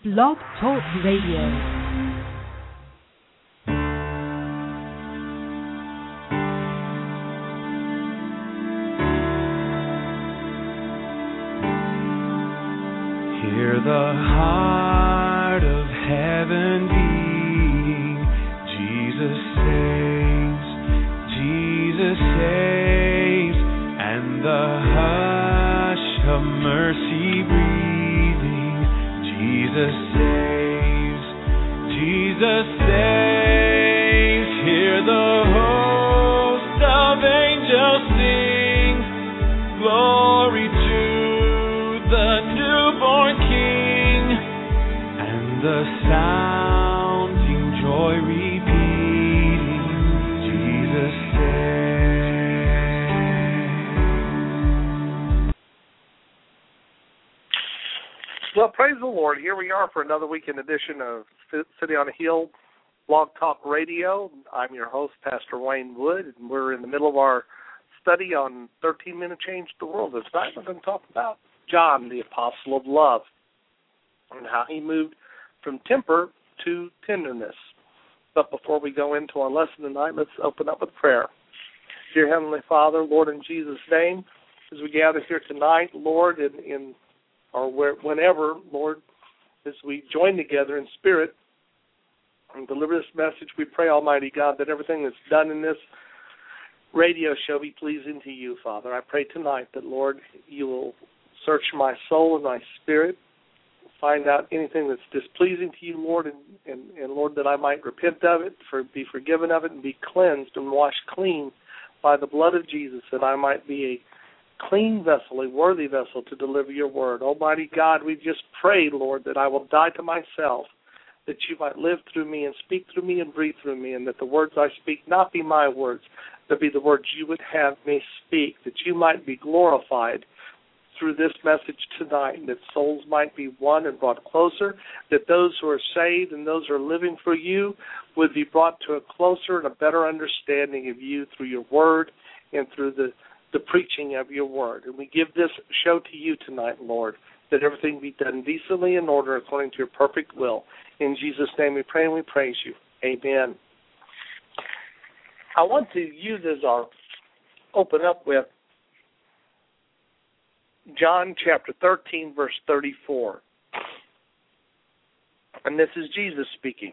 Blog Talk Radio. Hear the heart of heaven beating. Jesus saves, and the hush of mercy breathing. Jesus saves, hear the host of angels sing, glory to the newborn King, and the sounding joy repeating, Jesus saves. Well, praise the Lord. Here we are for another weekend edition of City on a Hill Blog Talk Radio. I'm your host, Pastor Wayne Wood, and we're in the middle of our study on 13 Men Who Changed the World. This night we're going to talk about John, the Apostle of Love, and how he moved from temper to tenderness. But before we go into our lesson tonight, let's open up with prayer. Dear Heavenly Father, Lord, in Jesus' name, as we gather here tonight, Lord, whenever, Lord, as we join together in spirit and deliver this message, we pray, Almighty God, that everything that's done in this radio show be pleasing to you, Father. I pray tonight that, Lord, you will search my soul and my spirit, find out anything that's displeasing to you, Lord, and Lord, that I might repent of it, be forgiven of it, and be cleansed and washed clean by the blood of Jesus, that I might be a clean vessel, a worthy vessel to deliver your word. Almighty God, we just pray, Lord, that I will die to myself, that you might live through me and speak through me and breathe through me, and that the words I speak not be my words, but be the words you would have me speak, that you might be glorified through this message tonight, and that souls might be won and brought closer, that those who are saved and those who are living for you would be brought to a closer and a better understanding of you through your word and through the preaching of your word. And we give this show to you tonight, Lord, that everything be done decently in order according to your perfect will. In Jesus' name we pray and we praise you. Amen. I want to use as our open up with John chapter 13, verse 34. And this is Jesus speaking.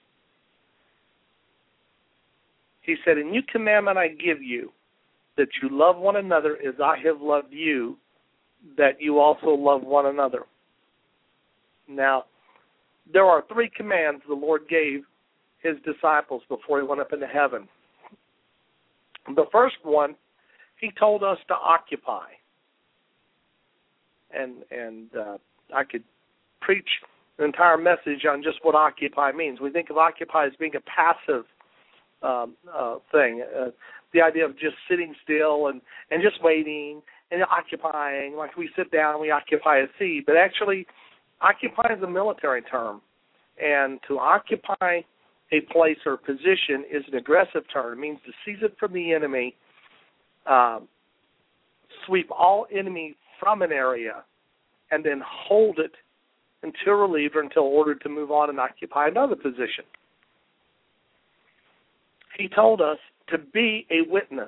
He said, "A new commandment I give you, that you love one another as I have loved you, that you also love one another." Now, there are three commands the Lord gave his disciples before he went up into heaven. The first one, he told us to occupy. And I could preach an entire message on just what occupy means. We think of occupy as being a passive thing, the idea of just sitting still and just waiting and occupying, like we sit down and we occupy a seat. But actually, occupy is a military term, and to occupy a place or position is an aggressive term. It means to seize it from the enemy, sweep all enemy from an area, and then hold it until relieved or until ordered to move on and occupy another position. He told us to be a witness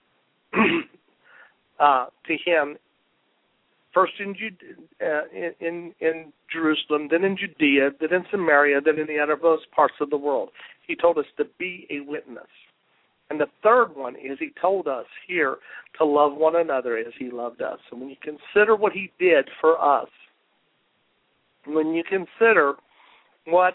to him, first in Jerusalem, then in Judea, then in Samaria, then in the uttermost parts of the world. He told us to be a witness. And the third one is he told us here to love one another as he loved us. And when you consider what he did for us, when you consider what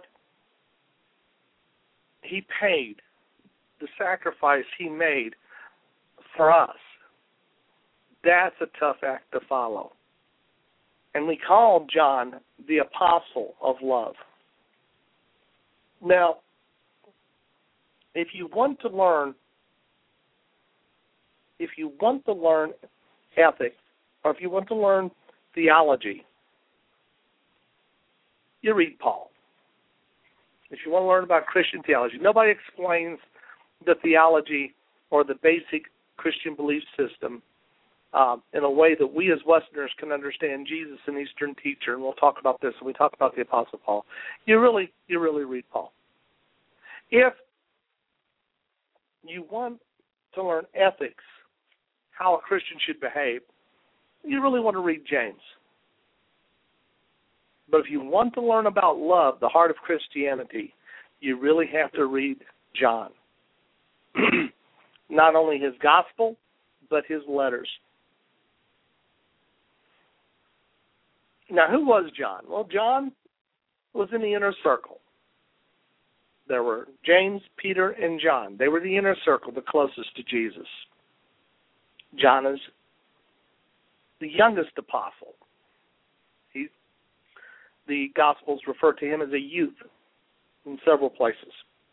he paid, the sacrifice he made for us, that's a tough act to follow. And we call John the Apostle of Love. Now, if you want to learn ethics, or if you want to learn theology, you read Paul. If you want to learn about Christian theology, nobody explains the theology or the basic Christian belief system in a way that we as Westerners can understand Jesus, an Eastern teacher, and we'll talk about this when we talk about the Apostle Paul. You really read Paul. If you want to learn ethics, how a Christian should behave, you really want to read James. But if you want to learn about love, the heart of Christianity, you really have to read John. Not only his gospel, but his letters. Now, who was John? Well, John was in the inner circle. There were James, Peter, and John. They were the inner circle, the closest to Jesus. John is the youngest apostle. The Gospels refer to him as a youth in several places.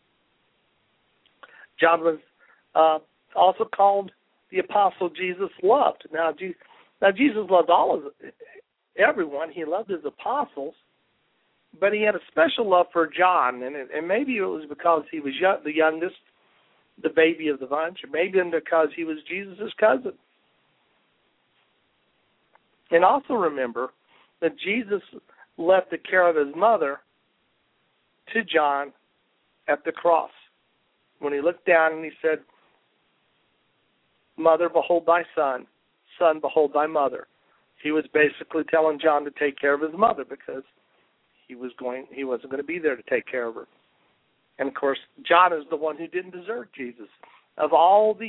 John was also called the apostle Jesus loved. Now Jesus loved everyone. He loved his apostles, but he had a special love for John, and maybe it was because he was the youngest, the baby of the bunch, or maybe because he was Jesus' cousin. And also remember that Jesus left the care of his mother to John at the cross. When he looked down and he said, "Mother, behold thy son. Son, behold thy mother." He was basically telling John to take care of his mother because he wasn't going to be there to take care of her. And, of course, John is the one who didn't desert Jesus. Of all the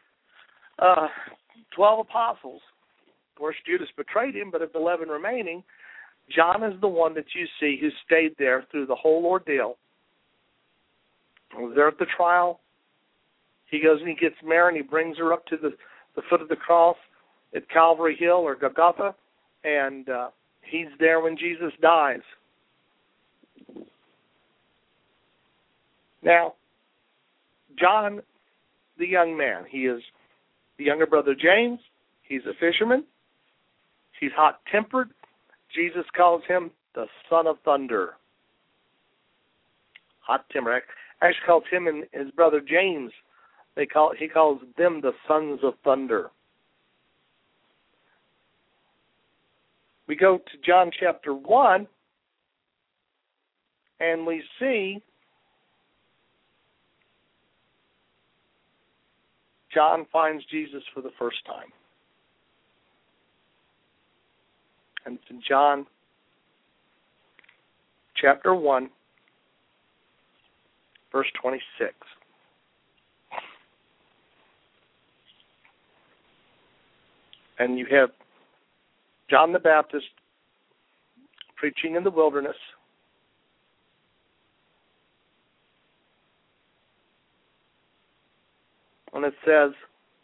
12 apostles, of course, Judas betrayed him, but of the 11 remaining, John is the one that you see who stayed there through the whole ordeal. He was there at the trial. He goes and he gets Mary and he brings her up to the foot of the cross at Calvary Hill or Golgotha, and he's there when Jesus dies. Now, John, the young man, he is the younger brother James. He's a fisherman. He's hot-tempered. Jesus calls him the son of thunder. Hot-tempered. Actually calls him and his brother James, he calls them the sons of thunder. We go to John chapter 1, and we see John finds Jesus for the first time. And it's in John chapter 1, verse 26. And you have John the Baptist preaching in the wilderness. And it says,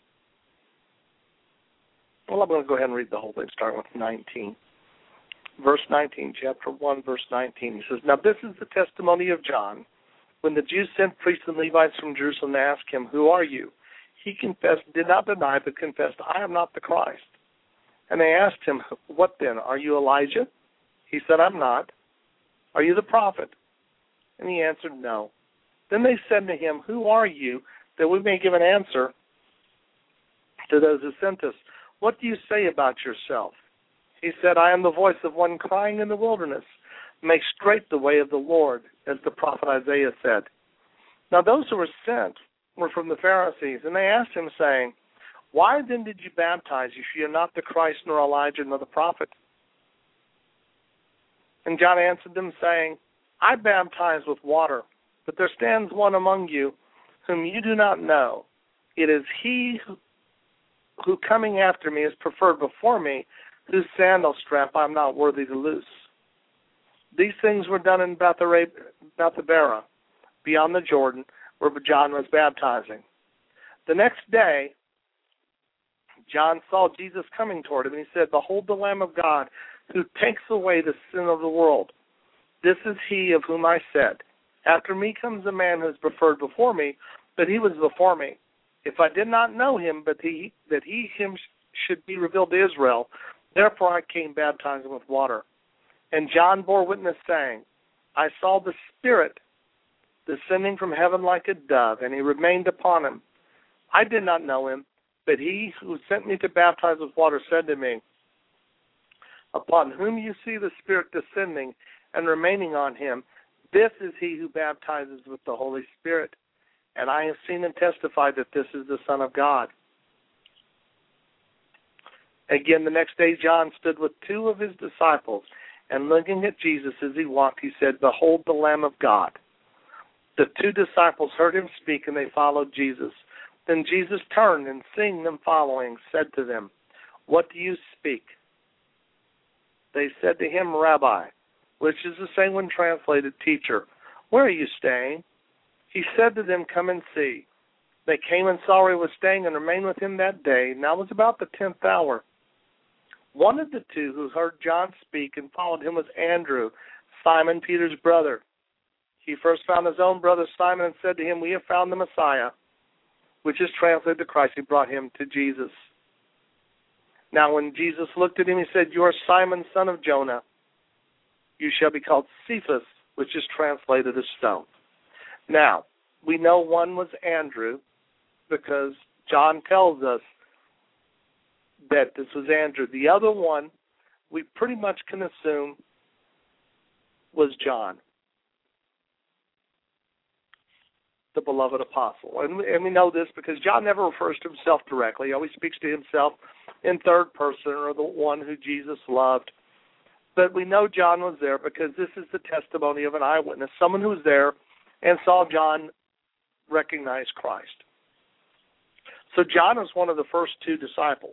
well, I'm going to go ahead and read the whole thing, starting with 19. Verse 19, chapter 1, verse 19. He says, "Now this is the testimony of John. When the Jews sent priests and Levites from Jerusalem to ask him, 'Who are you?' he confessed, did not deny, but confessed, 'I am not the Christ.' And they asked him, 'What then? Are you Elijah?' He said, 'I'm not.' 'Are you the prophet?' And he answered, 'No.' Then they said to him, 'Who are you, that we may give an answer to those who sent us? What do you say about yourself?' He said, 'I am the voice of one crying in the wilderness, make straight the way of the Lord, as the prophet Isaiah said.' Now those who were sent were from the Pharisees, and they asked him, saying, 'Why then did you baptize if you are not the Christ, nor Elijah, nor the prophet?' And John answered them, saying, 'I baptize with water, but there stands one among you whom you do not know. It is he who coming after me is preferred before me, whose sandal strap I am not worthy to loose.' These things were done in Bethabara, beyond the Jordan, where John was baptizing. The next day, John saw Jesus coming toward him, and he said, 'Behold the Lamb of God, who takes away the sin of the world. This is he of whom I said, after me comes a man who is preferred before me, but he was before me. If I did not know him, but him should be revealed to Israel, therefore I came baptizing with water.' And John bore witness, saying, 'I saw the Spirit descending from heaven like a dove, and he remained upon him. I did not know him, But he who sent me to baptize with water said to me, upon whom you see the Spirit descending and remaining on him, this is he who baptizes with the Holy Spirit. And I have seen and testified that this is the Son of God. Again, the next day John stood with two of his disciples, and looking at Jesus as he walked, he said, behold the Lamb of God. The two disciples heard him speak, and they followed Jesus. Then Jesus turned, and seeing them following, said to them, what do you speak? They said to him, Rabbi, which is the same when translated, teacher, where are you staying? He said to them, come and see. They came and saw where he was staying and remained with him that day. Now it was about the 10th hour. One of the two who heard John speak and followed him was Andrew, Simon Peter's brother. He first found his own brother Simon and said to him, we have found the Messiah, which is translated the Christ. He brought him to Jesus. Now when Jesus looked at him, he said, you are Simon, son of Jonah. You shall be called Cephas, which is translated as stone. Now, we know one was Andrew because John tells us that this was Andrew. The other one, we pretty much can assume, was John, the beloved apostle. And we know this because John never refers to himself directly. He always speaks to himself in third person, or the one who Jesus loved. But we know John was there because this is the testimony of an eyewitness, someone who was there and saw John recognize Christ. So John is one of the first two disciples.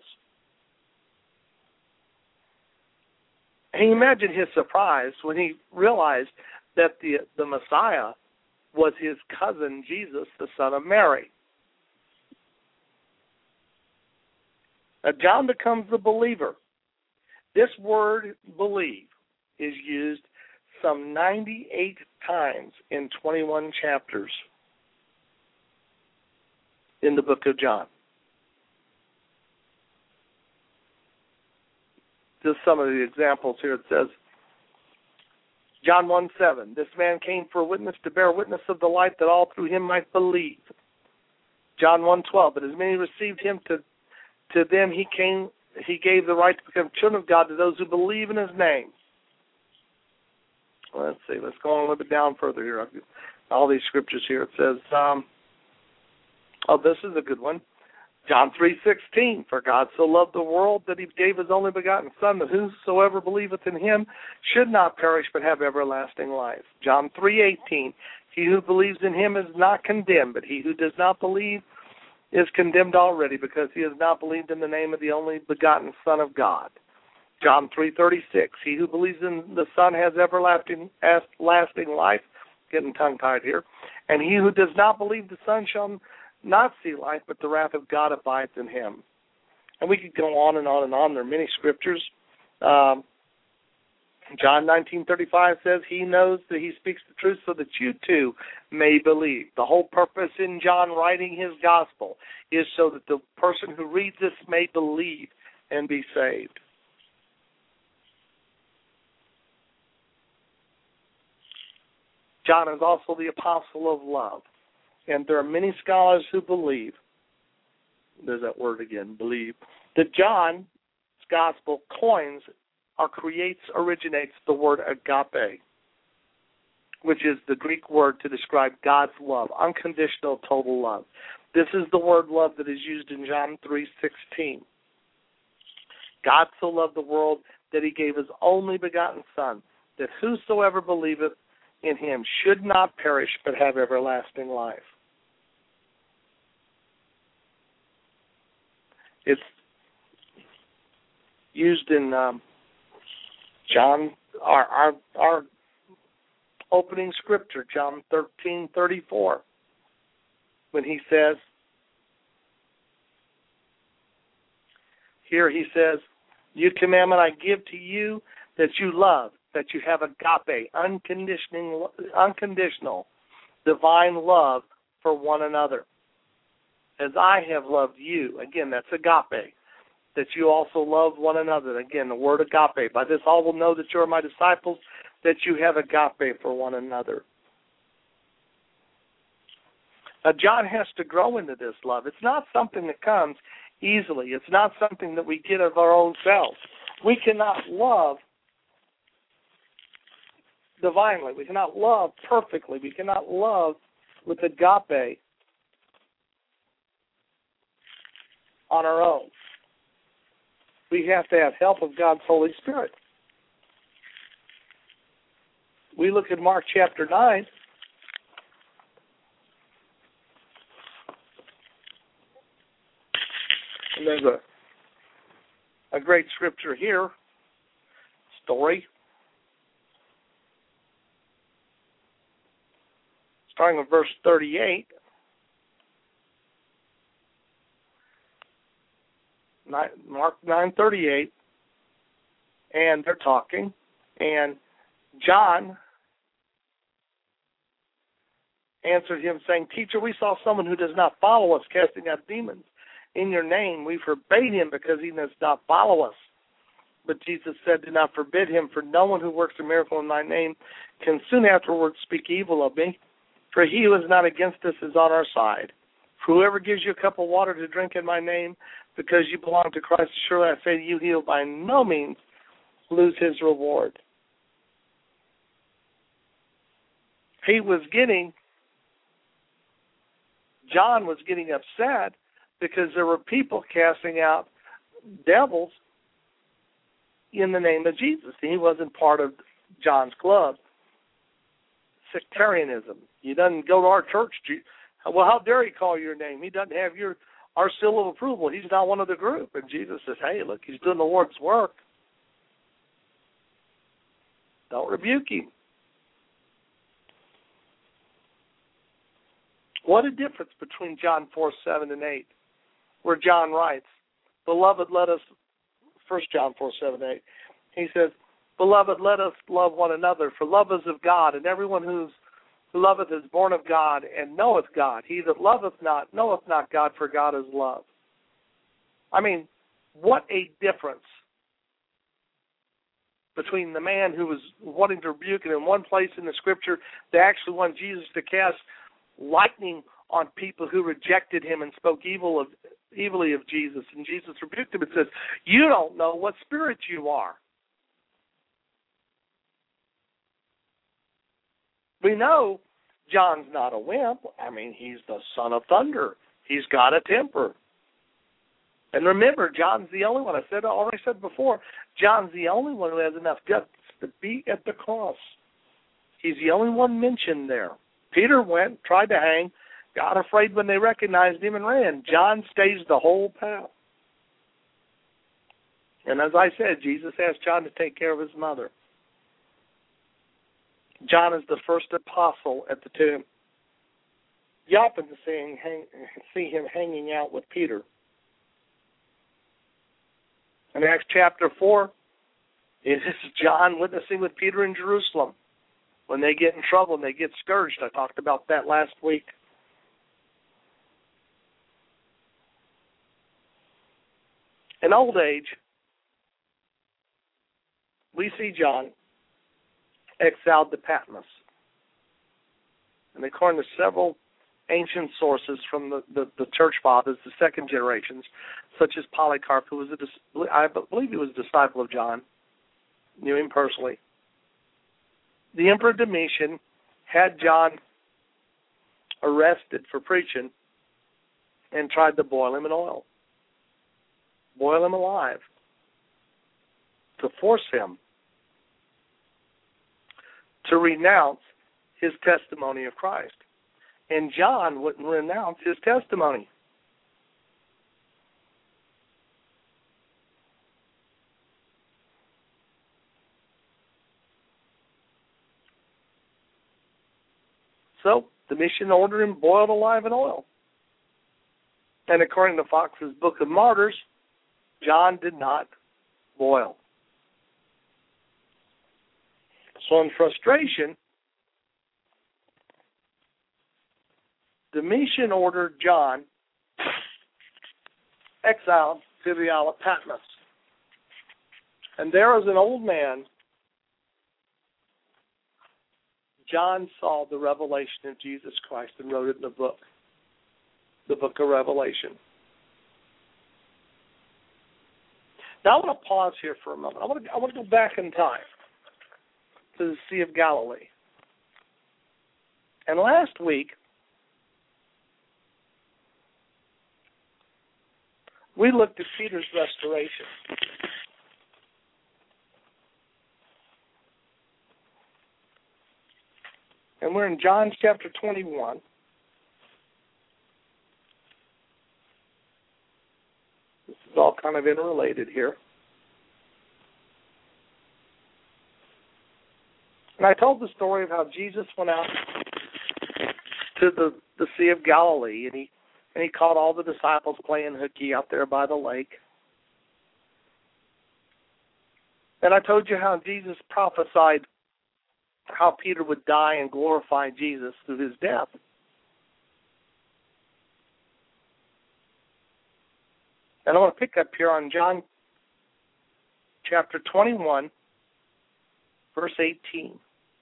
And you imagine his surprise when he realized that the Messiah was his cousin Jesus, the son of Mary. Now John becomes a believer. This word believe is used some 98 times in 21 chapters in the book of John. Just some of the examples here. It says, John 1:7, this man came for a witness to bear witness of the light that all through him might believe. John 1:12, but as many received him, to them he gave the right to become children of God to those who believe in his name. Let's see, let's go on a little bit down further here. All these scriptures here. It says, this is a good one. John 3:16, for God so loved the world that he gave his only begotten Son, that whosoever believeth in him should not perish but have everlasting life. John 3:18, he who believes in him is not condemned, but he who does not believe is condemned already, because he has not believed in the name of the only begotten Son of God. John 3:36, he who believes in the Son has everlasting life, getting tongue-tied here, and he who does not believe the Son shall not see life, but the wrath of God abides in him. And we could go on and on and on. There are many scriptures. John 19:35 says, he knows that he speaks the truth so that you too may believe. The whole purpose in John writing his gospel is so that the person who reads this may believe and be saved. John is also the apostle of love. And there are many scholars who believe, there's that word again, believe, that John's gospel coins or originates the word agape, which is the Greek word to describe God's love, unconditional, total love. This is the word love that is used in John 3:16. God so loved the world that he gave his only begotten Son, that whosoever believeth in him should not perish but have everlasting life. It's used in John, our opening scripture, John 13:34, when he says, here he says, new commandment I give to you, that you love, that you have agape, unconditional, divine love for one another. As I have loved you, again, that's agape, that you also love one another. Again, the word agape. By this all will know that you are my disciples, that you have agape for one another. Now, John has to grow into this love. It's not something that comes easily. It's not something that we get of our own selves. We cannot love divinely. We cannot love perfectly. We cannot love with agape on our own. We have to have help of God's Holy Spirit. We look at Mark chapter 9. And there's a great scripture here, story. Starting with verse 38. Mark 9:38. And they're talking. And John answered him, saying, Teacher, we saw someone who does not follow us casting out demons in your name. We forbade him because he does not follow us. But Jesus said, Do not forbid him, for no one who works a miracle in my name can soon afterwards speak evil of me. For he who is not against us is on our side. For whoever gives you a cup of water to drink in my name, because you belong to Christ, surely I say to you, he will by no means lose his reward. John was getting upset because there were people casting out devils in the name of Jesus. He wasn't part of John's club. Sectarianism. He doesn't go to our church. Well, how dare he call your name? He doesn't have our seal of approval. He's not one of the group. And Jesus says, hey, look, he's doing the Lord's work. Don't rebuke him. What a difference between John 4:7 and 8, where John writes, Beloved, let us, 1 John 4:7 and 8, he says, Beloved, let us love one another, for love is of God, and everyone who loveth is born of God, and knoweth God. He that loveth not, knoweth not God, for God is love. I mean, what a difference between the man who was wanting to rebuke it in one place in the Scripture, they actually want Jesus to cast lightning on people who rejected him and spoke evilly of Jesus. And Jesus rebuked him and says, you don't know what spirit you are. We know John's not a wimp. I mean, he's the son of thunder. He's got a temper. And remember, John's the only one. I already said before, John's the only one who has enough guts to be at the cross. He's the only one mentioned there. Peter went, tried to hang, got afraid when they recognized him and ran. John stays the whole path. And as I said, Jesus asked John to take care of his mother. John is the first apostle at the tomb. You often see him hanging out with Peter. In Acts chapter 4, it is John witnessing with Peter in Jerusalem. When they get in trouble and they get scourged, I talked about that last week. In old age, we see John exiled to Patmos. And according to several ancient sources from the church fathers, the second generations, such as Polycarp, who was I believe he was a disciple of John, knew him personally. The Emperor Domitian had John arrested for preaching and tried to boil him in oil, boil him alive, to force him to renounce his testimony of Christ. And John wouldn't renounce his testimony. So, Domitian ordered him boiled alive in oil. And according to Fox's Book of Martyrs, John did not boil. So in frustration, Domitian ordered John exiled to the Isle of Patmos. And there was an old man. John saw the revelation of Jesus Christ and wrote it in the book of Revelation. Now I want to pause here for a moment. I want to go back in time to the Sea of Galilee. And last week, we looked at Peter's restoration. And we're in John chapter 21. This is all kind of interrelated here. And I told the story of how Jesus went out to the Sea of Galilee, and he caught all the disciples playing hooky out there by the lake. And I told you how Jesus prophesied how Peter would die and glorify Jesus through his death. And I want to pick up here on John chapter 21, verse 18.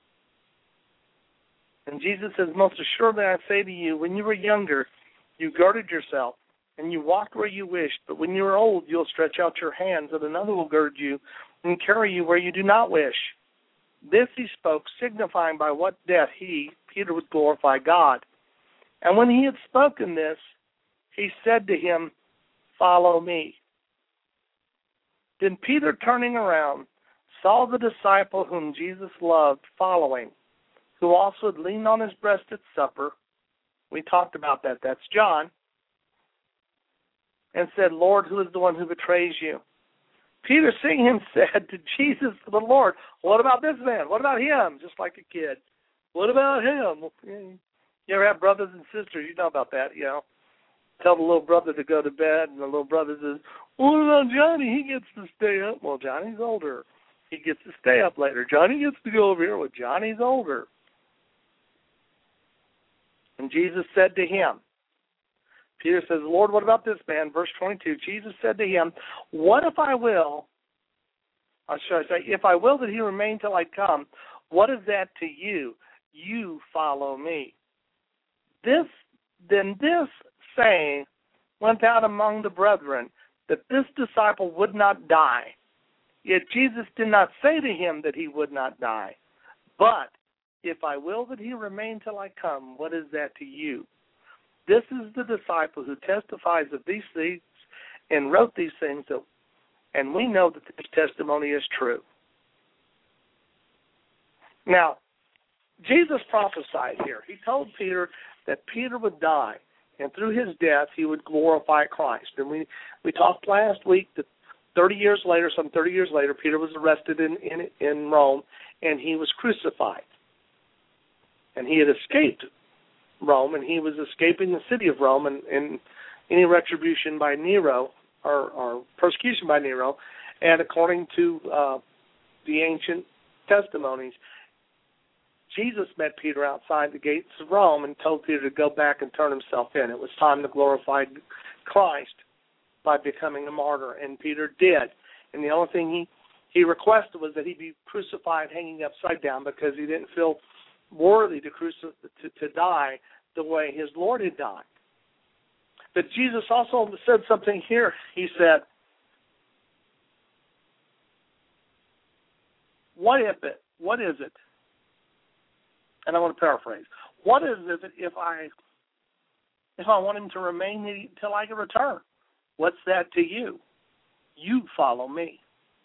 And Jesus says, most assuredly I say to you, when you were younger, you girded yourself, and you walked where you wished. But when you are old, you'll stretch out your hands, and another will gird you and carry you where you do not wish. This he spoke, signifying by what death he, Peter, would glorify God. And when he had spoken this, he said to him, follow me. Then Peter, turning around, saw the disciple whom Jesus loved following, who also had leaned on his breast at supper. We talked about that. That's John. And said, Lord, who is the one who betrays you? Peter, seeing him, said to Jesus, the Lord, what about this man? What about him? Just like a kid. What about him? You ever have brothers and sisters? You know about that, you know. Tell the little brother to go to bed, and the little brother says, what about Johnny? He gets to stay up. Well, Johnny's older. He gets to stay up later. Johnny gets to go over here. Well, Johnny's older. And Jesus said to him, Peter says, Lord, what about this man? Verse 22, Jesus said to him, what if I will, or should I say, if I will that he remain till I come, what is that to you? You follow me. This saying went out among the brethren, that this disciple would not die. Yet Jesus did not say to him that he would not die. But if I will that he remain till I come, what is that to you? This is the disciple who testifies of these things and wrote these things, and we know that this testimony is true. Now, Jesus prophesied here. He told Peter that Peter would die, and through his death he would glorify Christ. And we talked last week that 30 years later, Peter was arrested in Rome, and he was crucified. And he had escaped Rome, and he was escaping the city of Rome and any retribution by Nero or persecution by Nero. And according to the ancient testimonies, Jesus met Peter outside the gates of Rome and told Peter to go back and turn himself in. It was time to glorify Christ by becoming a martyr, and Peter did. And the only thing he requested was that he be crucified hanging upside down, because he didn't feel worthy to die the way his Lord had died. But Jesus also said something here. He said, what is it? And I want to paraphrase. What is it if I want him to remain till I can return? What's that to you? You follow me.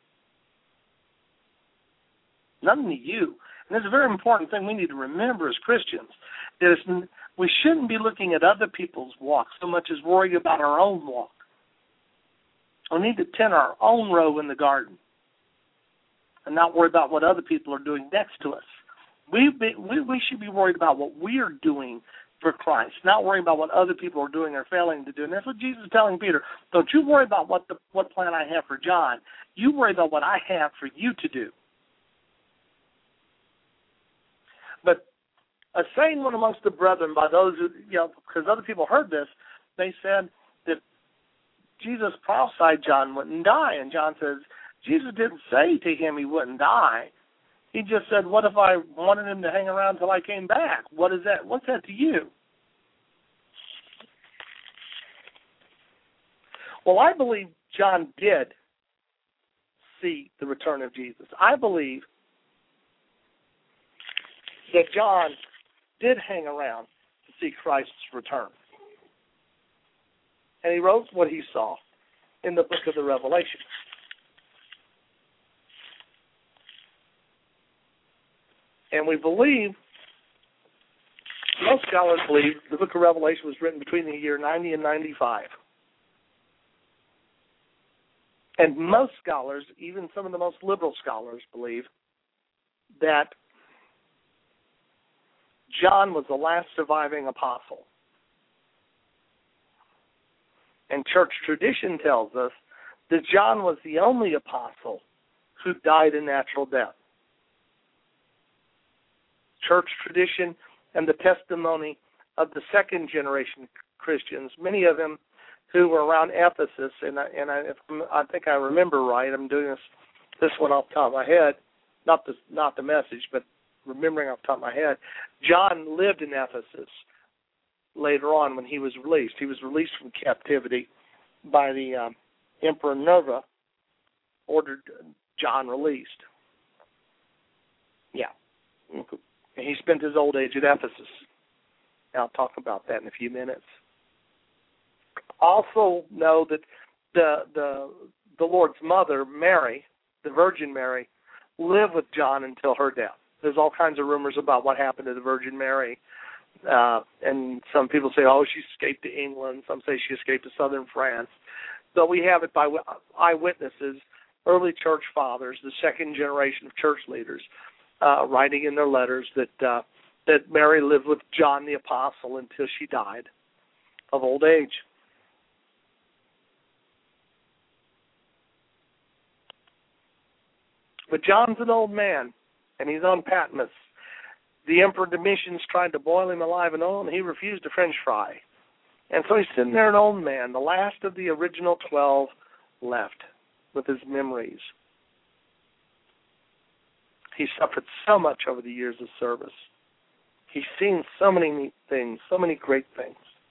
Nothing to you. And that's a very important thing we need to remember as Christians. We shouldn't be looking at other people's walk so much as worrying about our own walk. We need to tend our own row in the garden and not worry about what other people are doing next to us. We should be worried about what we are doing for Christ, not worrying about what other people are doing or failing to do. And that's what Jesus is telling Peter. Don't you worry about what plan I have for John. You worry about what I have for you to do. But a saying went amongst the brethren by those who, because other people heard this, they said that Jesus prophesied John wouldn't die. And John says, Jesus didn't say to him he wouldn't die. He just said, what if I wanted him to hang around till I came back? What is that? What's that to you? Well, I believe John did see the return of Jesus. I believe that John did hang around to see Christ's return. And he wrote what he saw in the book of the Revelation. And we believe, most scholars believe, the book of Revelation was written between the year 90 and 95. And most scholars, even some of the most liberal scholars, believe that John was the last surviving apostle. And church tradition tells us that John was the only apostle who died a natural death. Church tradition and the testimony of the second generation Christians, many of them who were around Ephesus, and I think I remember right. I'm doing this one off the top of my head, not the message, but remembering off the top of my head. John lived in Ephesus later on when he was released. He was released from captivity by the Emperor Nerva, ordered John released. Yeah. And he spent his old age at Ephesus. And I'll talk about that in a few minutes. Also know that the Lord's mother, Mary, the Virgin Mary, lived with John until her death. There's all kinds of rumors about what happened to the Virgin Mary. And some people say, oh, she escaped to England. Some say she escaped to southern France. But we have it by eyewitnesses, early church fathers, the second generation of church leaders, writing in their letters that Mary lived with John the Apostle until she died of old age. But John's an old man, and he's on Patmos. The Emperor Domitian's tried to boil him alive in oil, and he refused a French fry. And so he's sitting there, an old man, the last of the original 12 left with his memories. He suffered so much over the years of service. He's seen so many neat things, so many great things.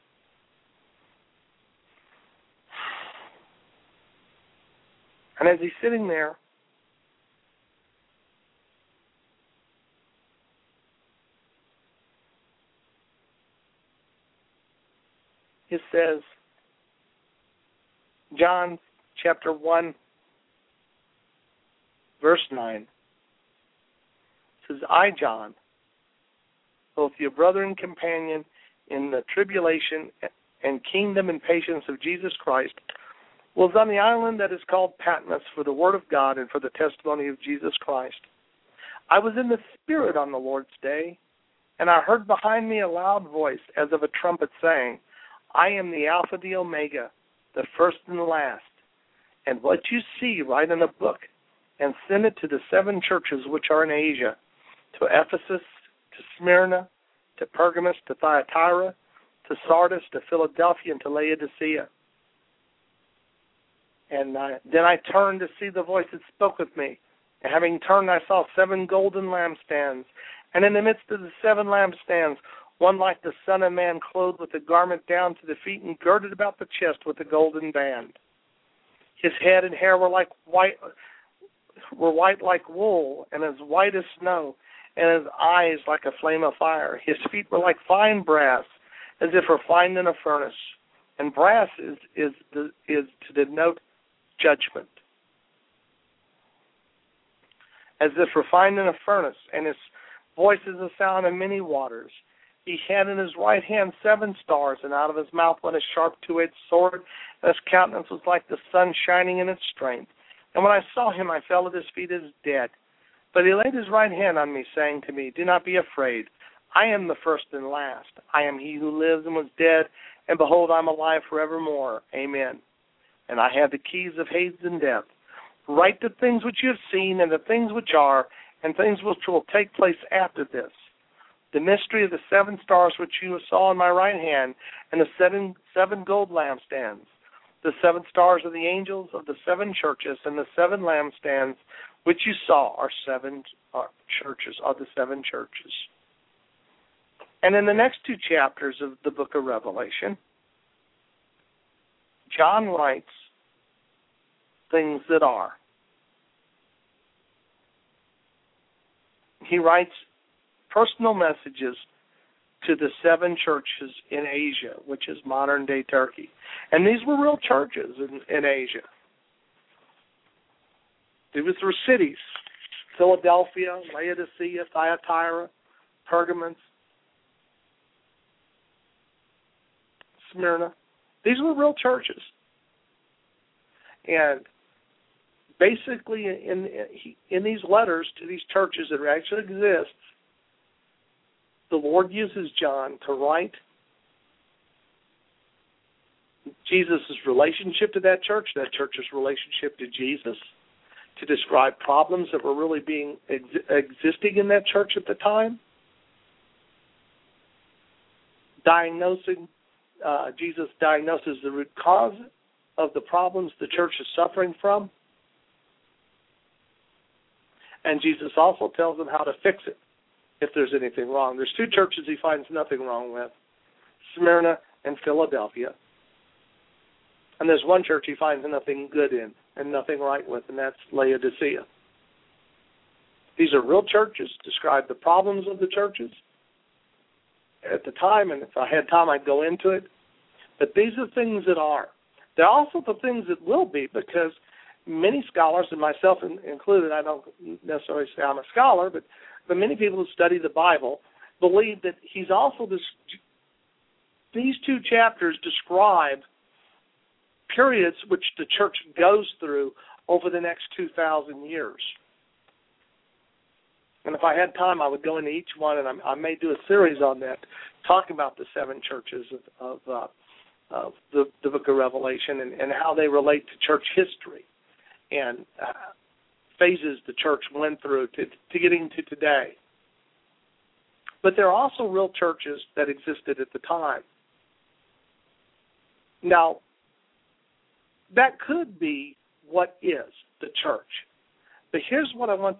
And as he's sitting there, it says, John chapter 1, verse 9, says, I, John, both your brother and companion in the tribulation and kingdom and patience of Jesus Christ, was on the island that is called Patmos for the word of God and for the testimony of Jesus Christ. I was in the Spirit on the Lord's day, and I heard behind me a loud voice as of a trumpet saying, I am the Alpha, the Omega, the first and the last. And what you see, write in a book, and send it to the 7 churches which are in Asia, to Ephesus, to Smyrna, to Pergamos, to Thyatira, to Sardis, to Philadelphia, and to Laodicea. And then I turned to see the voice that spoke with me. And having turned, I saw 7 golden lampstands. And in the midst of the 7 lampstands, one like the Son of Man, clothed with a garment down to the feet and girded about the chest with a golden band. His head and hair were white like wool, and as white as snow, and his eyes like a flame of fire. His feet were like fine brass, as if refined in a furnace. And brass is to denote judgment. As if refined in a furnace, and his voice is the sound of many waters. He had in his right hand 7 stars, and out of his mouth went a sharp 2-edged sword, and his countenance was like the sun shining in its strength. And when I saw him, I fell at his feet as dead. But he laid his right hand on me, saying to me, Do not be afraid. I am the first and last. I am he who lives and was dead, and behold, I am alive forevermore. Amen. And I have the keys of Hades and death. Write the things which you have seen, and the things which are, and things which will take place after this. The mystery of the 7 stars which you saw in my right hand, and the 7 gold lampstands. The 7 stars are the angels of the 7 churches, and the 7 lampstands which you saw are the 7 churches. And in the next 2 chapters of the book of Revelation, John writes things that are. he writes personal messages to the 7 churches in Asia, which is modern-day Turkey. And these were real churches in Asia. These were cities: Philadelphia, Laodicea, Thyatira, Pergamos, Smyrna. These were real churches. And basically in these letters to these churches that actually exist, the Lord uses John to write Jesus' relationship to that church's relationship to Jesus, to describe problems that were really existing in that church at the time, Jesus diagnoses the root cause of the problems the church is suffering from, and Jesus also tells them how to fix it if there's anything wrong. There's 2 churches he finds nothing wrong with, Smyrna and Philadelphia. And there's 1 church he finds nothing good in and nothing right with, and that's Laodicea. These are real churches, describe the problems of the churches at the time, and if I had time I'd go into it. But these are things that are. They're also the things that will be, because many scholars, and myself included, I don't necessarily say I'm a scholar, but many people who study the Bible believe that he's also these 2 chapters describe periods which the church goes through over the next 2,000 years. And if I had time, I would go into each one, and I may do a series on that, talking about the 7 churches of the book of Revelation and how they relate to church history and phases the church went through to getting to today. But there are also real churches that existed at the time. Now, that could be what is the church. But here's what I want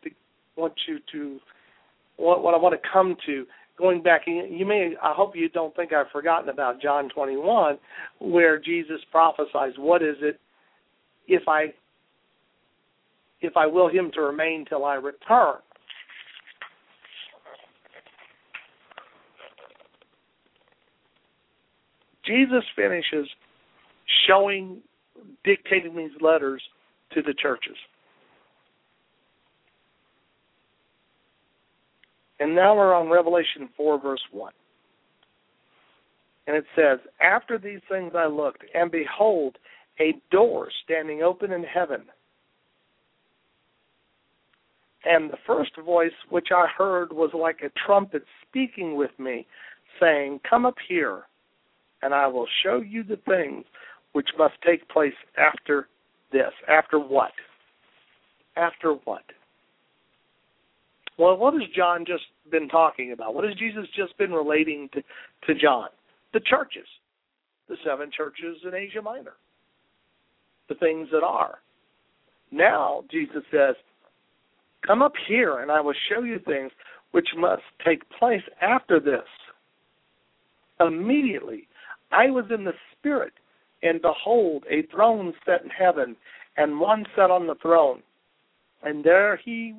to come to. Going back, I hope you don't think I've forgotten about John 21, where Jesus prophesies, what is it if I will him to remain till I return? Jesus finishes dictating these letters to the churches. And now we're on Revelation 4, verse 1. And it says, after these things I looked, and behold, a door standing open in heaven. And the first voice which I heard was like a trumpet speaking with me, saying, come up here, and I will show you the things which must take place after this. After what? After what? Well, what has John just been talking about? What has Jesus just been relating to John? The churches, the 7 churches in Asia Minor, the things that are. Now, Jesus says, come up here and I will show you things which must take place after this. Immediately, I was in the Spirit, and behold, a throne set in heaven, and one sat on the throne. And there he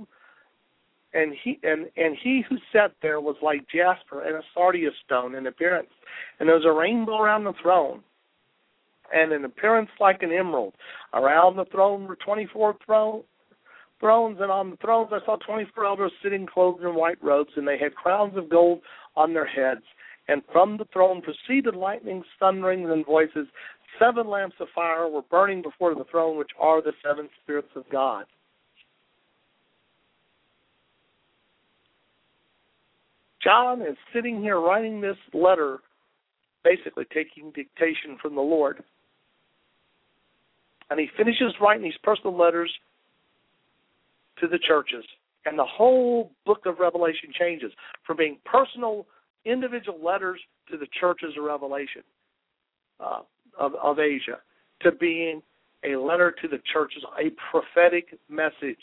who sat there was like jasper and a sardius stone in appearance. And there was a rainbow around the throne, and an appearance like an emerald. Around the throne were 24 thrones, and on the thrones I saw 24 elders sitting clothed in white robes, and they had crowns of gold on their heads. And from the throne proceeded lightnings, thunderings, and voices. 7 lamps of fire were burning before the throne, which are the 7 spirits of God. John is sitting here writing this letter, basically taking dictation from the Lord. And he finishes writing these personal letters to the churches. And the whole book of Revelation changes from being personal, individual letters to the churches of Revelation of Asia to being a letter to the churches, a prophetic message.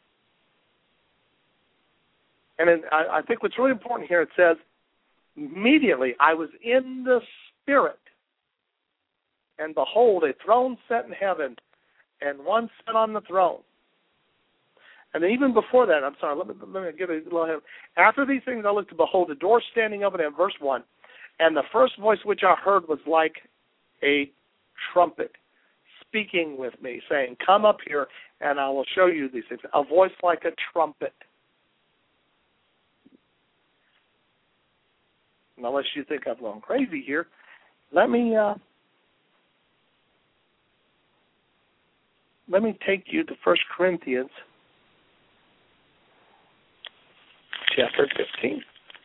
And I think what's really important here, it says, immediately I was in the Spirit, and behold, a throne set in heaven, and one sat on the throne. And then even before that, I'm sorry, let me give a little hint. After these things I looked to behold the door standing open at verse 1, and the first voice which I heard was like a trumpet speaking with me, saying, come up here and I will show you these things. A voice like a trumpet. And unless you think I've gone crazy here, let me take you to 1 Corinthians chapter 15.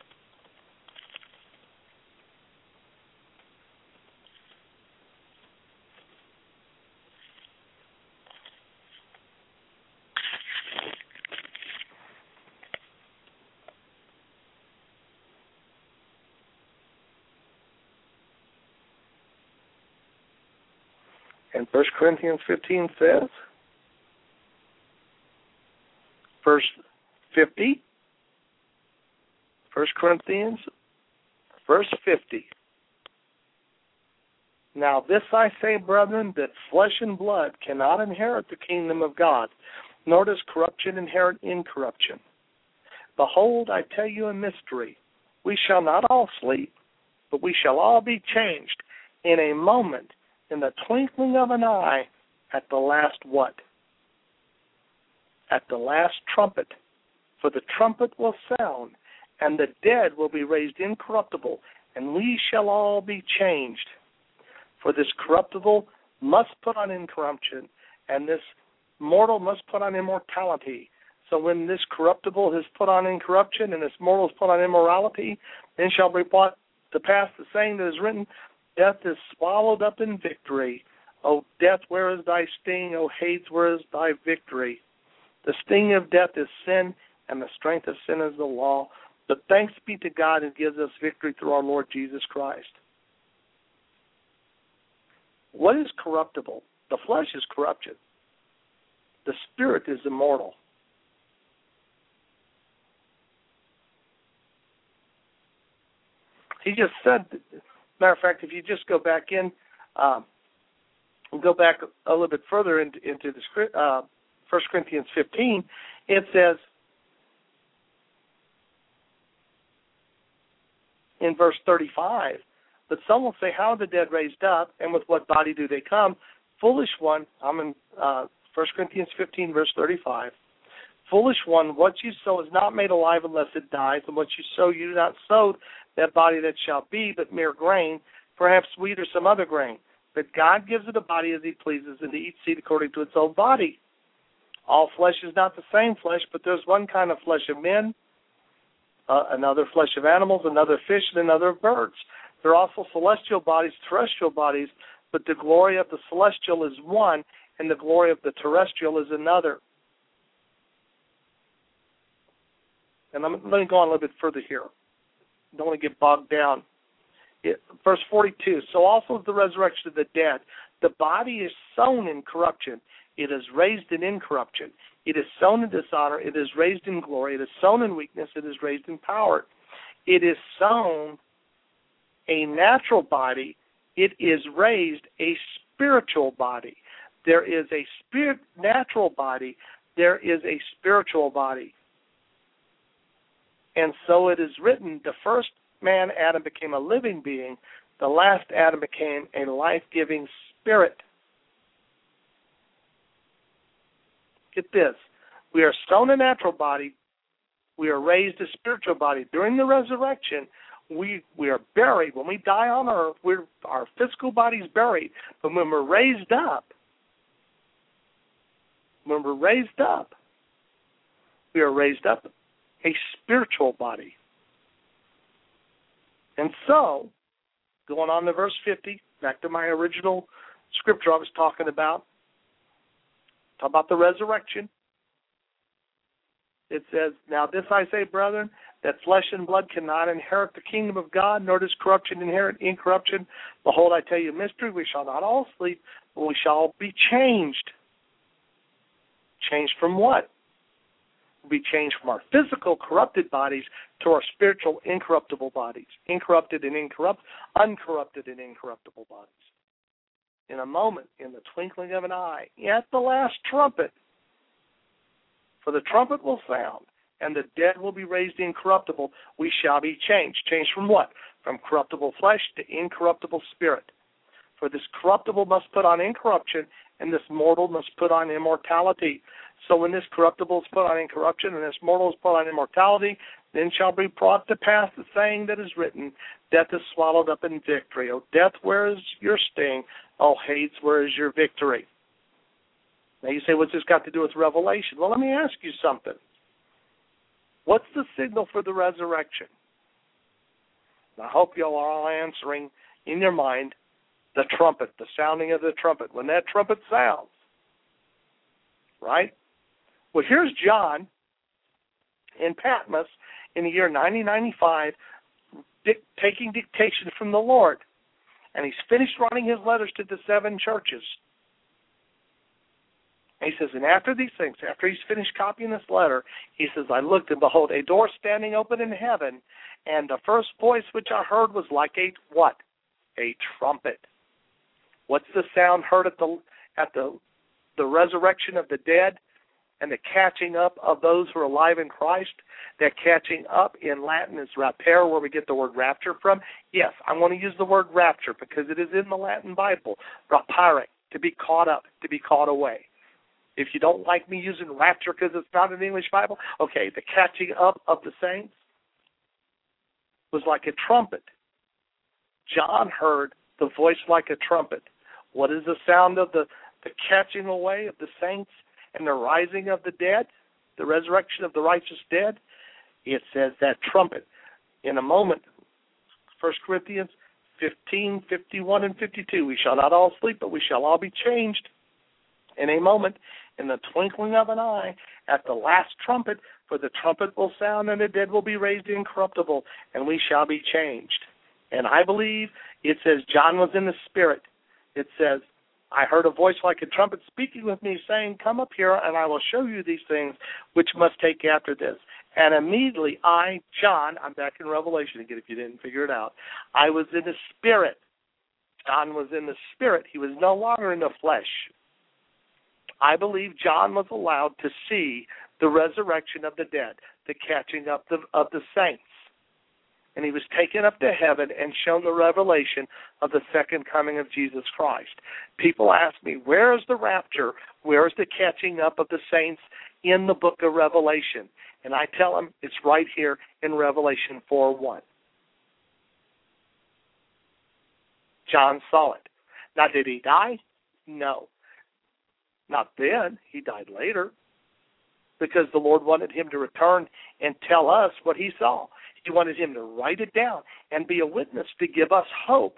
And 1 Corinthians 15 says, verse 50, 1 Corinthians, verse 50. Now this I say, brethren, that flesh and blood cannot inherit the kingdom of God, nor does corruption inherit incorruption. Behold, I tell you a mystery. We shall not all sleep, but we shall all be changed in a moment, in the twinkling of an eye, at the last what? At the last trumpet. For the trumpet will sound, and the dead will be raised incorruptible, and we shall all be changed. For this corruptible must put on incorruption, and this mortal must put on immortality. So when this corruptible has put on incorruption, and this mortal has put on immorality, then shall be brought to pass the saying that is written, death is swallowed up in victory. O death, where is thy sting? O Hades, where is thy victory? The sting of death is sin, and the strength of sin is the law. But thanks be to God who gives us victory through our Lord Jesus Christ. What is corruptible? The flesh is corruption. The spirit is immortal. He just said, matter of fact, if you just go back in, go back a little bit further into the 1 Corinthians 15, it says in verse 35, but some will say, how are the dead raised up, and with what body do they come? Foolish one, I'm in 1 Corinthians 15, verse 35. Foolish one, what you sow is not made alive unless it dies, and what you sow you do not sow that body that shall be, but mere grain, perhaps wheat or some other grain. But God gives it a body as he pleases, and to each seed according to its own body. All flesh is not the same flesh, but there's one kind of flesh of men, another flesh of animals, another fish, and another of birds. There are also celestial bodies, terrestrial bodies, but the glory of the celestial is one, and the glory of the terrestrial is another. And let me go on a little bit further here. Don't want to get bogged down. Verse 42, so also is the resurrection of the dead. The body is sown in corruption. It is raised in incorruption. It is sown in dishonor. It is raised in glory. It is sown in weakness. It is raised in power. It is sown a natural body. It is raised a spiritual body. There is a natural body. There is a spiritual body. And so it is written, the first man, Adam, became a living being. The last Adam became a life-giving spirit. Get this. We are sown a natural body. We are raised a spiritual body. During the resurrection, we are buried. When we die on earth, our physical body is buried. But when we're raised up, we are raised up a spiritual body. And so, going on to verse 50, back to my original scripture I was talking about the resurrection. It says, now this I say, brethren, that flesh and blood cannot inherit the kingdom of God, nor does corruption inherit incorruption. Behold, I tell you a mystery, we shall not all sleep, but we shall all be changed. Changed from what? We'll be changed from our physical corrupted bodies to our spiritual incorruptible bodies. Uncorrupted and incorruptible bodies. In a moment, in the twinkling of an eye, at the last trumpet. For the trumpet will sound, and the dead will be raised incorruptible. We shall be changed. Changed from what? From corruptible flesh to incorruptible spirit. For this corruptible must put on incorruption, and this mortal must put on immortality. So when this corruptible is put on incorruption, and this mortal is put on immortality, then shall be brought to pass the saying that is written, death is swallowed up in victory. O death, where is your sting? O Hades, where is your victory? Now you say, what's this got to do with Revelation? Well, let me ask you something. What's the signal for the resurrection? I hope you all are all answering in your mind the trumpet, the sounding of the trumpet. When that trumpet sounds, right? Well, here's John in Patmos in the year 9095 taking dictation from the Lord. And he's finished writing his letters to the 7 churches. And he says, and after these things, after he's finished copying this letter, he says, I looked, and behold, a door standing open in heaven, and the first voice which I heard was like a what? A trumpet. What's the sound heard at the resurrection of the dead and the catching up of those who are alive in Christ? That catching up in Latin is rapere, where we get the word rapture from. Yes, I want to use the word rapture because it is in the Latin Bible. Rapare, to be caught up, to be caught away. If you don't like me using rapture because it's not in the English Bible, okay, the catching up of the saints was like a trumpet. John heard the voice like a trumpet. What is the sound of the catching away of the saints and the rising of the dead, the resurrection of the righteous dead? It says that trumpet. In a moment, 1 Corinthians 15, 51, and 52, we shall not all sleep, but we shall all be changed in a moment, in the twinkling of an eye, at the last trumpet, for the trumpet will sound, and the dead will be raised incorruptible, and we shall be changed. And I believe it says John was in the Spirit. It says, I heard a voice like a trumpet speaking with me, saying, come up here, and I will show you these things which must take after this. And immediately I, John, I'm back in Revelation again if you didn't figure it out, I was in the Spirit. John was in the Spirit. He was no longer in the flesh. I believe John was allowed to see the resurrection of the dead, the catching up of the saints. And he was taken up to heaven and shown the revelation of the second coming of Jesus Christ. People ask me, where is the rapture? Where is the catching up of the saints in the book of Revelation? And I tell them it's right here in Revelation 4:1. John saw it. Now, did he die? No. Not then. He died later because the Lord wanted him to return and tell us what he saw. He wanted him to write it down and be a witness to give us hope.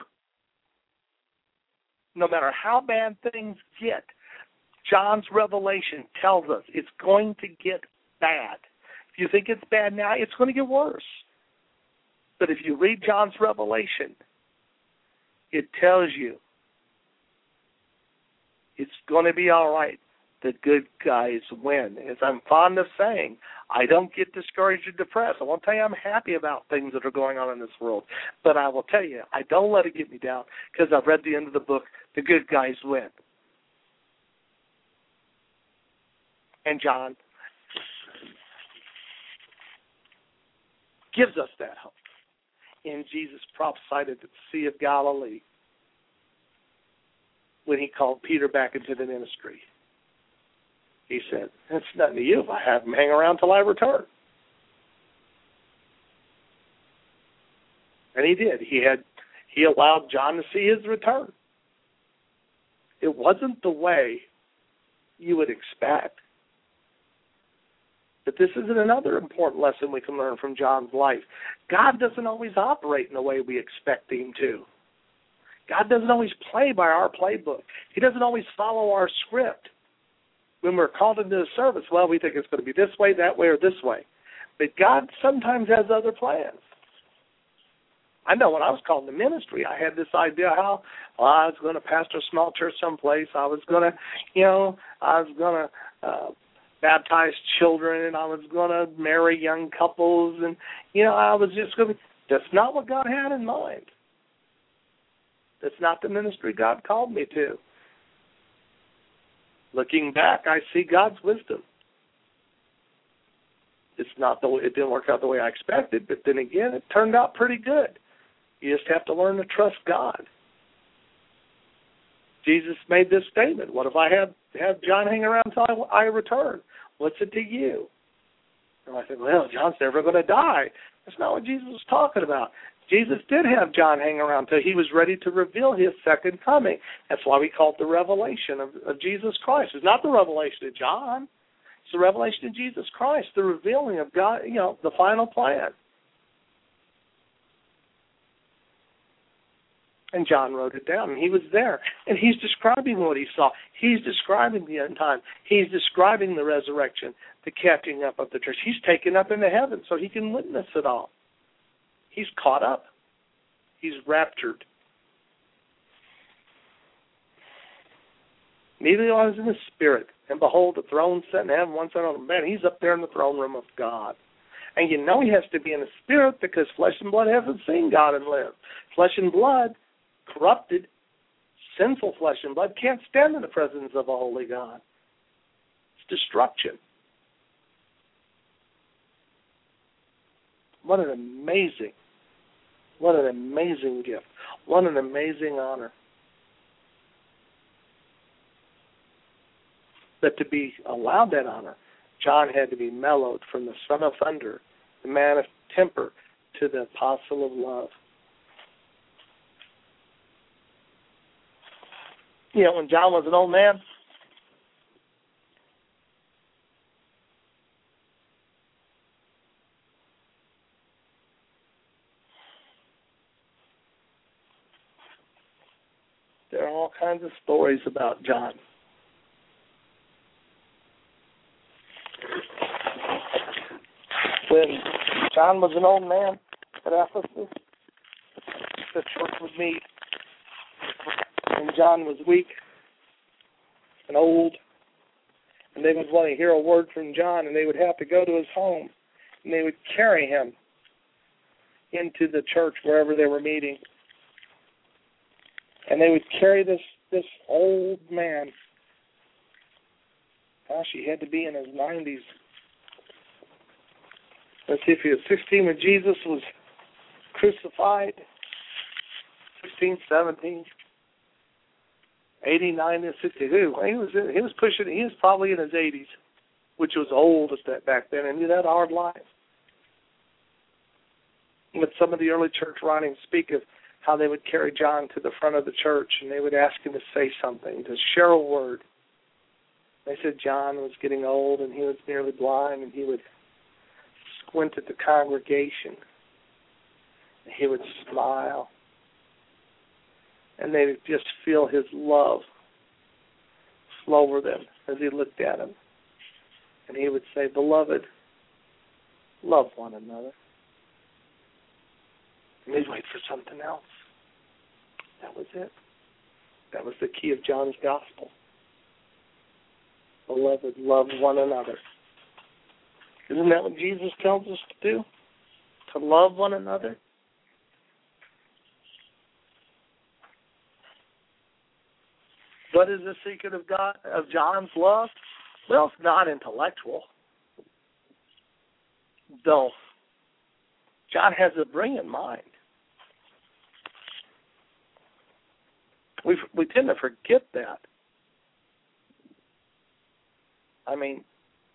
No matter how bad things get, John's revelation tells us it's going to get bad. If you think it's bad now, it's going to get worse. But if you read John's revelation, it tells you it's going to be all right. The good guys win. As I'm fond of saying, I don't get discouraged or depressed. I won't tell you I'm happy about things that are going on in this world. But I will tell you, I don't let it get me down because I've read the end of the book, The Good Guys Win. And John gives us that hope. And Jesus prophesied at the Sea of Galilee when he called Peter back into the ministry. He said, it's nothing to you if I have him hang around till I return. And he did. He allowed John to see his return. It wasn't the way you would expect. But this is another important lesson we can learn from John's life. God doesn't always operate in the way we expect him to. God doesn't always play by our playbook. He doesn't always follow our script. When we're called into the service, well, we think it's going to be this way, that way, or this way. But God sometimes has other plans. I know when I was called to ministry, I had this idea how I was going to pastor a small church someplace. I was going to, baptize children, and I was going to marry young couples, and, I was just going to. That's not what God had in mind. That's not the ministry God called me to. Looking back, I see God's wisdom. It didn't work out the way I expected, but then again, it turned out pretty good. You just have to learn to trust God. Jesus made this statement: what if I have John hang around until I return? What's it to you? And I said, well, John's never going to die. That's not what Jesus was talking about. Jesus did have John hang around until he was ready to reveal his second coming. That's why we call it the revelation of Jesus Christ. It's not the revelation of John. It's the revelation of Jesus Christ, the revealing of God, the final plan. And John wrote it down, and he was there. And he's describing what he saw. He's describing the end time. He's describing the resurrection, the catching up of the church. He's taken up into heaven so he can witness it all. He's caught up. He's raptured. Immediately I was in the Spirit, and behold, the throne set in heaven, one sat on the bed. He's up there in the throne room of God. And he has to be in the Spirit because flesh and blood haven't seen God and lived. Flesh and blood, corrupted, sinful flesh and blood, can't stand in the presence of a holy God. It's destruction. What an amazing gift. What an amazing honor. But to be allowed that honor, John had to be mellowed from the son of thunder, the man of temper, to the apostle of love. When John was an old man, there are all kinds of stories about John. When John was an old man at Ephesus, the church would meet. And John was weak and old, and they would want to hear a word from John, and they would have to go to his home, and they would carry him into the church wherever they were meeting. And they would carry this old man. Gosh, he had to be in his 90s. Let's see, if he was 16 when Jesus was crucified, 16, 17, 89 and 62. He was probably in his 80s, which was old back then, and he had a hard life. But some of the early church writings speak of how they would carry John to the front of the church, and they would ask him to say something, to share a word. They said John was getting old, and he was nearly blind, and he would squint at the congregation. And he would smile. And they would just feel his love flow over them as he looked at them. And he would say, "Beloved, love one another." And they'd wait for something else. That was it. That was the key of John's gospel. Beloved, love one another. Isn't that what Jesus tells us to do? To love one another? What is the secret of John's love? Well, it's not intellectual. Though John has a brilliant mind. We tend to forget that. I mean,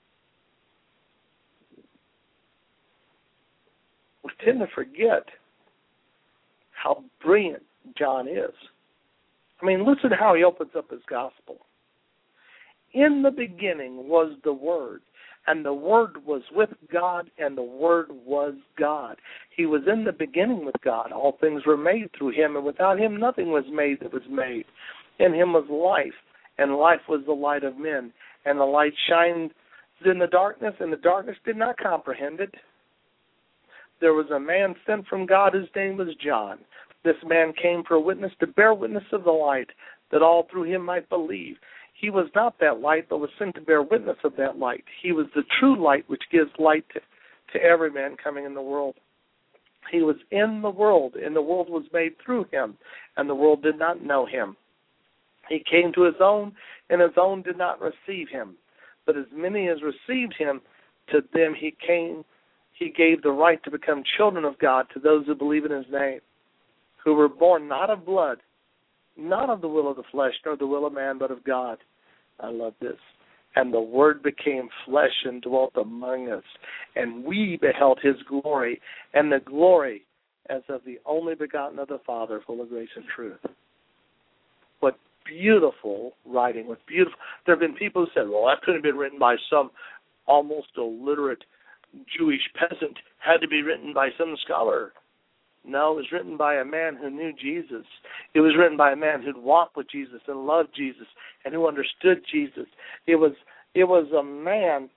we tend to forget how brilliant John is. I mean, listen how he opens up his gospel. In the beginning was the Word, and the Word was with God, and the Word was God. He was in the beginning with God. All things were made through him, and without him nothing was made that was made. In him was life, and life was the light of men. And the light shined in the darkness, and the darkness did not comprehend it. There was a man sent from God, whose name was John. This man came for a witness, to bear witness of the light, that all through him might believe. He was not that light, but was sent to bear witness of that light. He was the true light, which gives light to every man coming in the world. He was in the world, and the world was made through him, and the world did not know him. He came to his own, and his own did not receive him. But as many as received him, to them he gave the right to become children of God to those who believe in his name, who were born not of blood, not of the will of the flesh, nor the will of man, but of God. I love this. And the Word became flesh and dwelt among us, and we beheld his glory, and the glory as of the only begotten of the Father, full of grace and truth. What beautiful writing, what beautiful. There have been people who said, well, that couldn't have been written by some almost illiterate Jewish peasant. It had to be written by some scholar. No, it was written by a man who knew Jesus. It was written by a man who'd walked with Jesus and loved Jesus and who understood Jesus. It was a man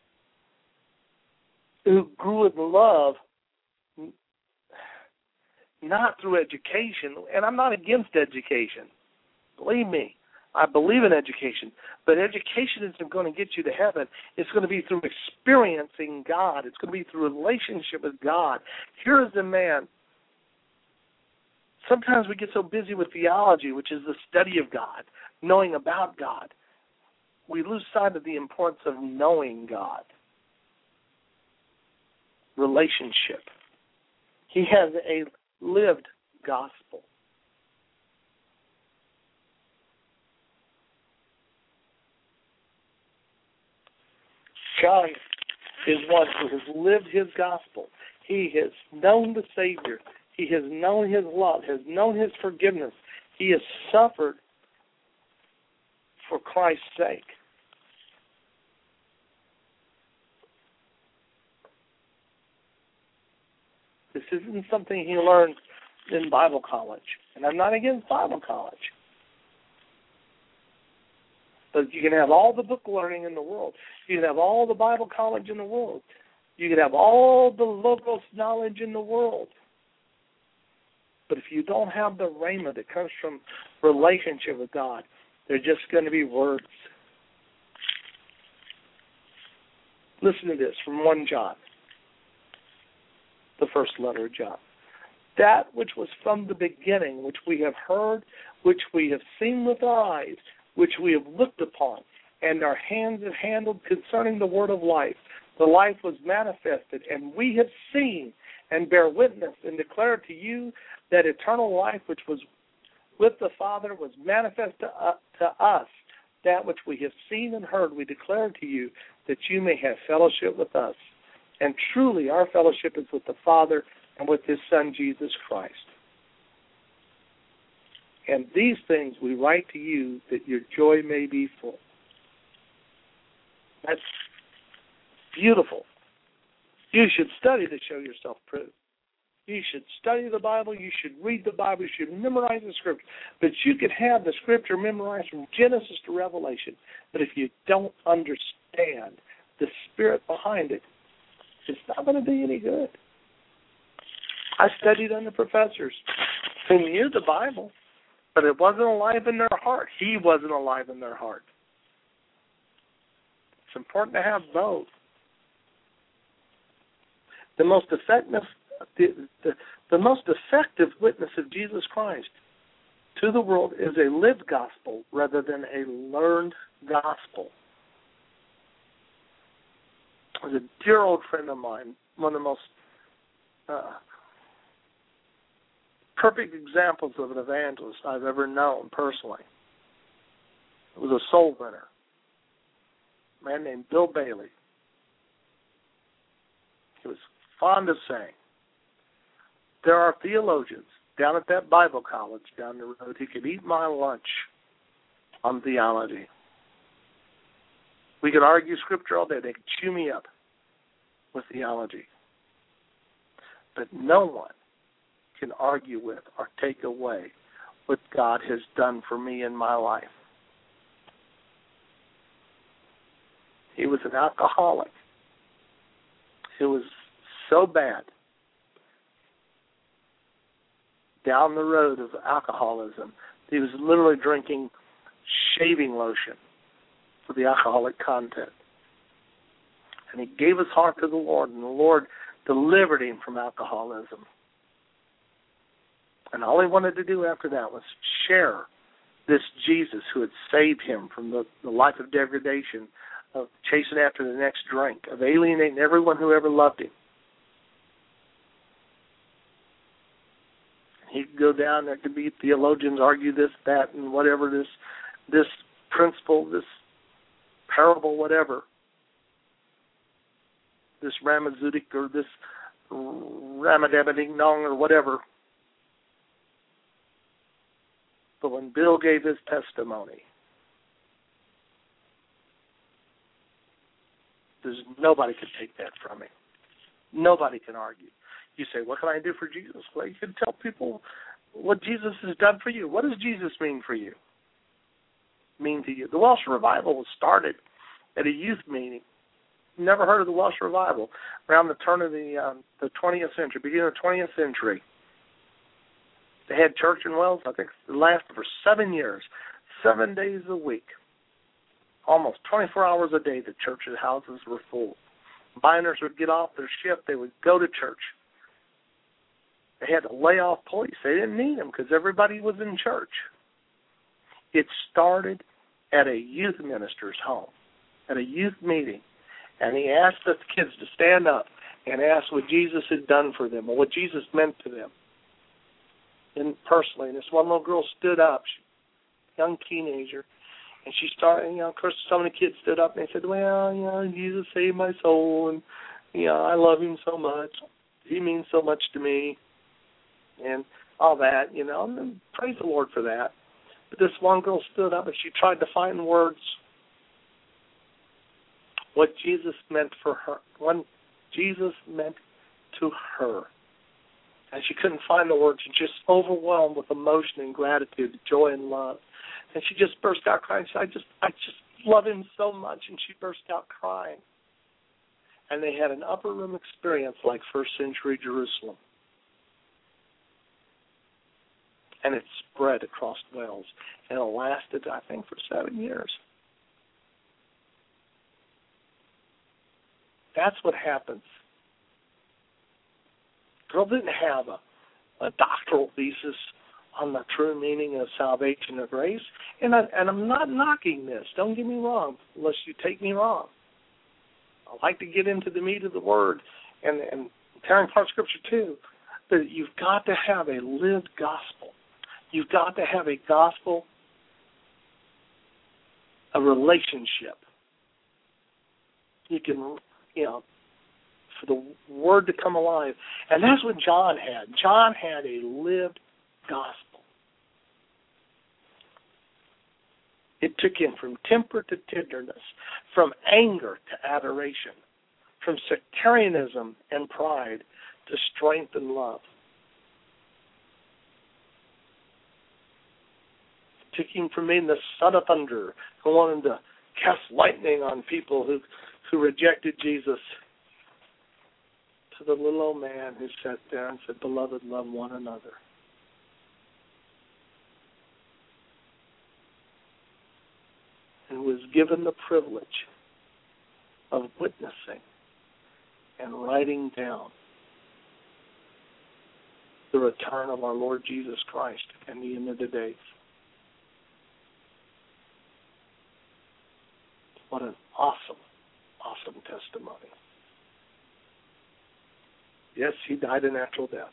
who grew in love, not through education. And I'm not against education. Believe me, I believe in education. But education isn't going to get you to heaven. It's going to be through experiencing God. It's going to be through a relationship with God. Here is a man. Sometimes we get so busy with theology, which is the study of God, knowing about God. We lose sight of the importance of knowing God. Relationship. He has a lived gospel. John is one who has lived his gospel. He has known the Savior. He has known his love, has known his forgiveness. He has suffered for Christ's sake. This isn't something he learned in Bible college. And I'm not against Bible college. But you can have all the book learning in the world. You can have all the Bible college in the world. You can have all the logos knowledge in the world. But if you don't have the rhema that comes from relationship with God, they're just going to be words. Listen to this from 1 John, the first letter of John. That which was from the beginning, which we have heard, which we have seen with our eyes, which we have looked upon, and our hands have handled concerning the word of life. The life was manifested, and we have seen and bear witness and declare to you that eternal life which was with the Father was manifest to us. That which we have seen and heard we declare to you, that you may have fellowship with us. And truly our fellowship is with the Father and with his Son, Jesus Christ. And these things we write to you, that your joy may be full. That's beautiful. You should study to show yourself approved. You should study the Bible. You should read the Bible. You should memorize the Scripture. But you could have the Scripture memorized from Genesis to Revelation. But if you don't understand the Spirit behind it, it's not going to do you any good. I studied under professors who knew the Bible, but it wasn't alive in their heart. He wasn't alive in their heart. It's important to have both. The most effective witness of Jesus Christ to the world is a lived gospel rather than a learned gospel. There's a dear old friend of mine, one of the most perfect examples of an evangelist I've ever known personally. It was a soul winner, a man named Bill Bailey. He was fond of saying, there are theologians down at that Bible college down the road who could eat my lunch on theology. We could argue Scripture all day. They could chew me up with theology. But no one can argue with or take away what God has done for me in my life. He was an alcoholic. It was so bad down the road of alcoholism. He was literally drinking shaving lotion for the alcoholic content. And he gave his heart to the Lord, and the Lord delivered him from alcoholism. And all he wanted to do after that was share this Jesus who had saved him from the life of degradation of chasing after the next drink, of alienating everyone who ever loved him. He could go down, there could be theologians argue this, that, and whatever, this principle, this parable, whatever, this Ramazudik or this Ramadabading-dong or whatever. But when Bill gave his testimony, nobody could take that from him. Nobody can argue. You say, what can I do for Jesus? Well, you can tell people what Jesus has done for you. What does Jesus mean for you? Mean to you? The Welsh Revival was started at a youth meeting. Never heard of the Welsh Revival. Around the turn of the 20th century, beginning of the 20th century. They had church in Wales, I think it lasted for 7 years, 7 days a week. Almost 24 hours a day, the churches' houses were full. Miners would get off their shift, they would go to church. They had to lay off police. They didn't need them because everybody was in church. It started at a youth minister's home, at a youth meeting, and he asked the kids to stand up and ask what Jesus had done for them or what Jesus meant to them. And personally, and this one little girl stood up, young teenager, and she started, of course, some of the kids stood up and they said, well, Jesus saved my soul, and, I love him so much. He means so much to me, and all that, and praise the Lord for that. But this one girl stood up and she tried to find words, what Jesus meant for her, what Jesus meant to her. And she couldn't find the words, just overwhelmed with emotion and gratitude, joy and love. And she just burst out crying. She said, I just love him so much. And she burst out crying. And they had an upper room experience like first century Jerusalem. And it spread across Wales. And it lasted, I think, for 7 years. That's what happens. Girl didn't have a doctoral thesis on the true meaning of salvation and grace. And I'm not knocking this. Don't get me wrong, unless you take me wrong. I like to get into the meat of the word and tearing apart Scripture too. But you've got to have a lived gospel. You've got to have a gospel, a relationship. You can, for the word to come alive. And that's what John had. John had a lived gospel. It took him from temper to tenderness, from anger to adoration, from sectarianism and pride to strength and love. It took him from being the son of thunder, who wanted to cast lightning on people who rejected Jesus, to the little old man who sat there and said, beloved, love one another. And was given the privilege of witnessing and writing down the return of our Lord Jesus Christ and the end of the days. What an awesome, awesome testimony. Yes, he died a natural death.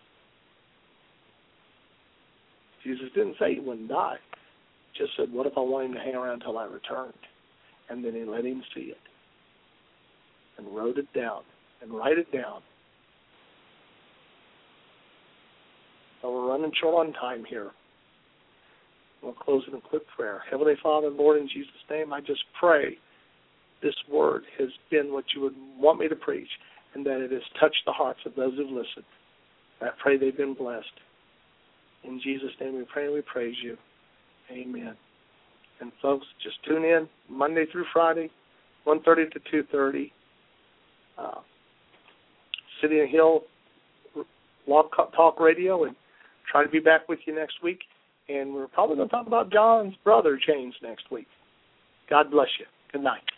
Jesus didn't say he wouldn't die. He just said, what if I want him to hang around until I returned? And then he let him see it and wrote it down and write it down. So we're running short on time here. We'll close in a quick prayer. Heavenly Father, Lord, in Jesus' name, I just pray this word has been what you would want me to preach, and that it has touched the hearts of those who've listened. I pray they've been blessed. In Jesus' name we pray and we praise you. Amen. And folks, just tune in Monday through Friday, 1:30 to 2:30. City and Hill Blog Talk Radio, and try to be back with you next week. And we're probably going to talk about John's brother, James, next week. God bless you. Good night.